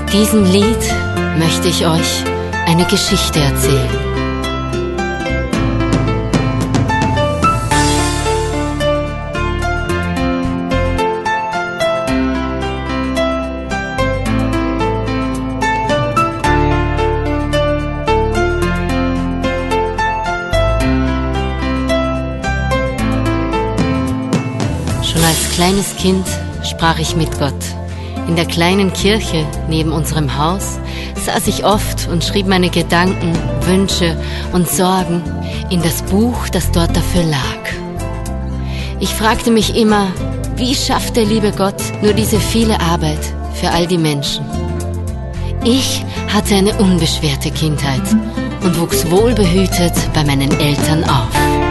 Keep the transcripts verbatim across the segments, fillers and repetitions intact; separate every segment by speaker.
Speaker 1: Mit diesem Lied möchte ich euch eine Geschichte erzählen. Schon als kleines Kind sprach ich mit Gott. In der kleinen Kirche neben unserem Haus saß ich oft und schrieb meine Gedanken, Wünsche und Sorgen in das Buch, das dort dafür lag. Ich fragte mich immer, wie schafft der liebe Gott nur diese viele Arbeit für all die Menschen? Ich hatte eine unbeschwerte Kindheit und wuchs wohlbehütet bei meinen Eltern auf.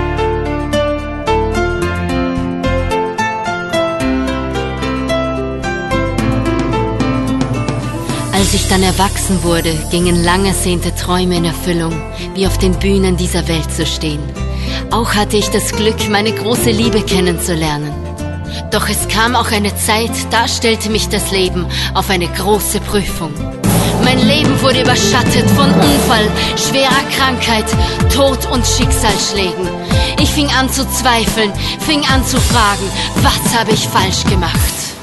Speaker 1: Als ich dann erwachsen wurde, gingen lang ersehnte Träume in Erfüllung, wie auf den Bühnen dieser Welt zu stehen. Auch hatte ich das Glück, meine große Liebe kennenzulernen. Doch es kam auch eine Zeit, da stellte mich das Leben auf eine große Prüfung. Mein Leben wurde überschattet von Unfall, schwerer Krankheit, Tod und Schicksalsschlägen. Ich fing an zu zweifeln, fing an zu fragen, was habe ich falsch gemacht?